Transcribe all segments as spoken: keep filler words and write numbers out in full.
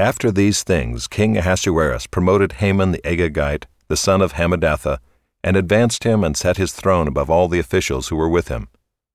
After these things King Ahasuerus promoted Haman the Agagite, the son of Hammedatha, and advanced him and set his throne above all the officials who were with him.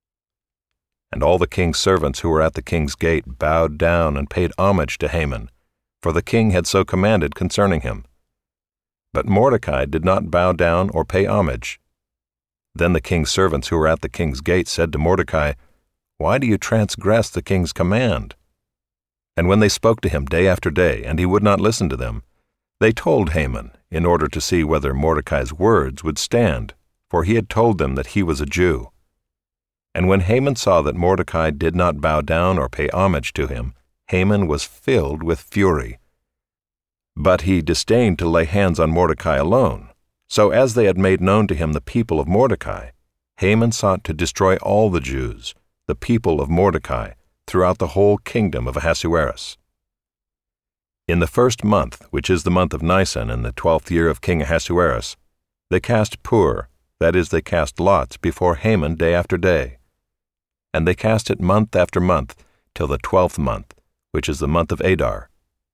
And all the king's servants who were at the king's gate bowed down and paid homage to Haman, for the king had so commanded concerning him. But Mordecai did not bow down or pay homage. Then the king's servants who were at the king's gate said to Mordecai, "Why do you transgress the king's command?" And when they spoke to him day after day, and he would not listen to them, they told Haman, in order to see whether Mordecai's words would stand, for he had told them that he was a Jew. And when Haman saw that Mordecai did not bow down or pay homage to him, Haman was filled with fury. But he disdained to lay hands on Mordecai alone. So as they had made known to him the people of Mordecai, Haman sought to destroy all the Jews, the people of Mordecai, throughout the whole kingdom of Ahasuerus. In the first month, which is the month of Nisan in the twelfth year of King Ahasuerus, they cast pur, that is, they cast lots, before Haman day after day. And they cast it month after month, till the twelfth month, which is the month of Adar.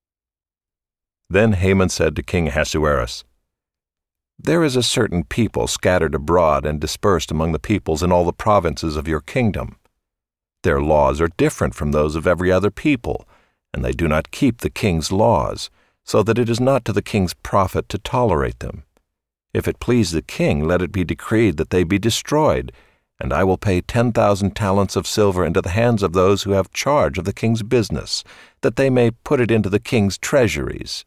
Then Haman said to King Ahasuerus, "There is a certain people scattered abroad and dispersed among the peoples in all the provinces of your kingdom. Their laws are different from those of every other people, and they do not keep the king's laws, so that it is not to the king's profit to tolerate them. If it please the king, let it be decreed that they be destroyed, and I will pay ten thousand talents of silver into the hands of those who have charge of the king's business, that they may put it into the king's treasuries."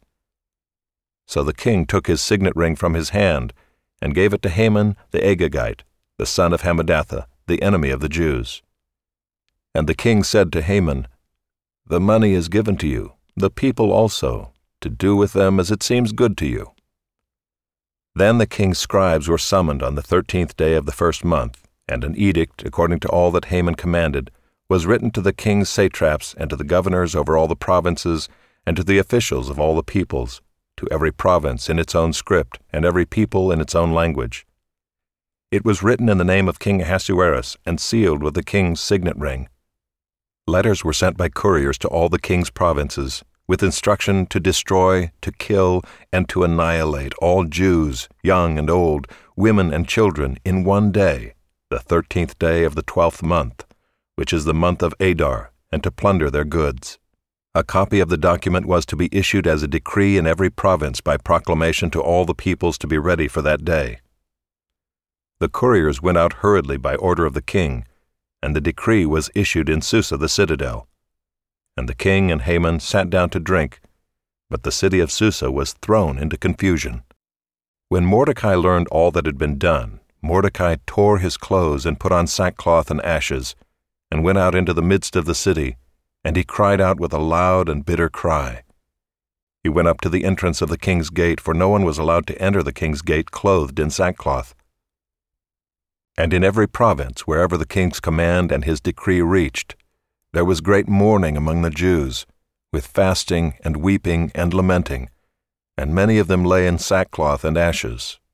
So the king took his signet ring from his hand, and gave it to Haman the Agagite, the son of Hammedatha, the enemy of the Jews. And the king said to Haman, "The money is given to you, the people also, to do with them as it seems good to you." Then the king's scribes were summoned on the thirteenth day of the first month, and an edict, according to all that Haman commanded, was written to the king's satraps and to the governors over all the provinces and to the officials of all the peoples, to every province in its own script and every people in its own language. It was written in the name of King Ahasuerus and sealed with the king's signet ring. Letters were sent by couriers to all the king's provinces, with instruction to destroy, to kill, and to annihilate all Jews, young and old, women and children, in one day, the thirteenth day of the twelfth month, which is the month of Adar, and to plunder their goods. A copy of the document was to be issued as a decree in every province by proclamation to all the peoples to be ready for that day. The couriers went out hurriedly by order of the king, and the decree was issued in Susa the citadel. And the king and Haman sat down to drink, but the city of Susa was thrown into confusion. When Mordecai learned all that had been done, Mordecai tore his clothes and put on sackcloth and ashes, and went out into the midst of the city, and he cried out with a loud and bitter cry. He went up to the entrance of the king's gate, for no one was allowed to enter the king's gate clothed in sackcloth. And in every province, wherever the king's command and his decree reached, there was great mourning among the Jews, with fasting and weeping and lamenting, and many of them lay in sackcloth and ashes,